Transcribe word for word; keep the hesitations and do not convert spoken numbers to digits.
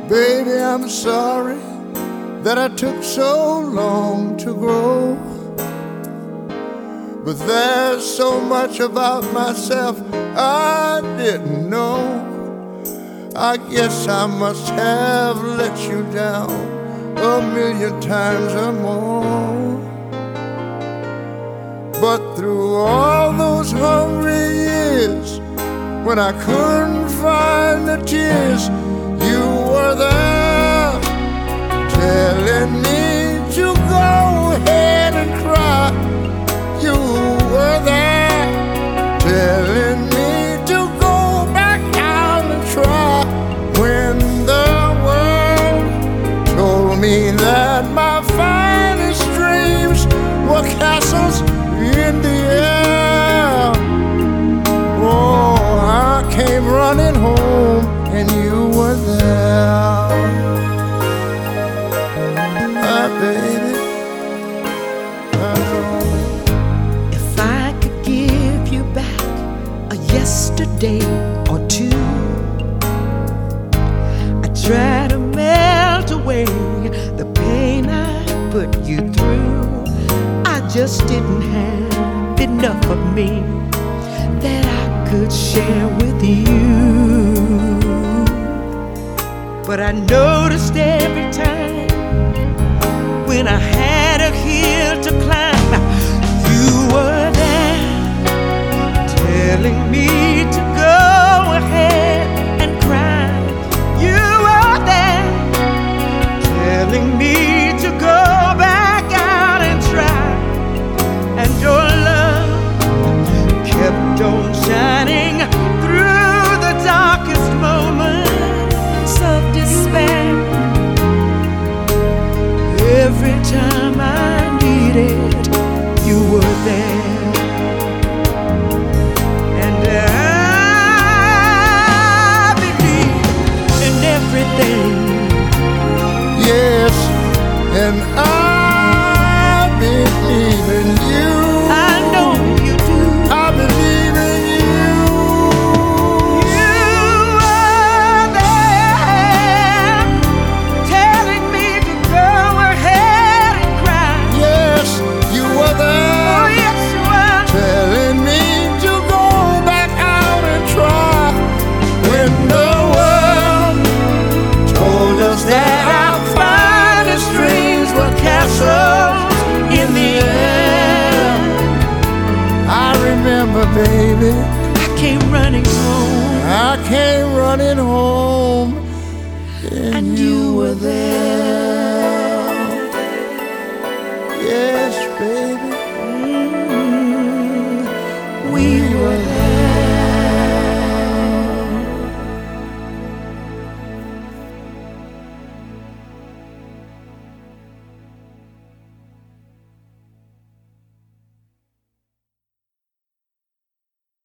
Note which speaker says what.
Speaker 1: Baby, I'm sorry that I took so long to grow, but there's so much about myself I didn't know. I guess I must have let you down a million times or more. But through all those hungry years, when I couldn't find the tears, you were there, telling me to go ahead and cry. You were there, telling me to go back out and try. When the world told me that my finest dreams were castles in the air, oh, I came running home and you were there. Ah, baby, I know.
Speaker 2: If I could give you back a yesterday or two, I'd try to melt away the pain I put you through. I just didn't have enough of me that I could share with you. But I noticed every time when I had a hill to climb, you were there, telling me to go ahead and cry. You were there, telling me to go back out and try. And your love kept on shining through the darkest moments of despair. Every time I needed, you were there. And I believe in everything.
Speaker 1: Yes, and I believe in you.
Speaker 2: I know you do.
Speaker 1: I believe in you.
Speaker 2: You were there, telling me to go ahead and cry.
Speaker 1: Yes, you were there,
Speaker 2: Oh, yes, you were.
Speaker 1: telling me to go back out and try. When the world told us that our finest dreams were castles in the air, I remember, baby,
Speaker 2: I came running home,
Speaker 1: I came running home, and,
Speaker 2: and you were there.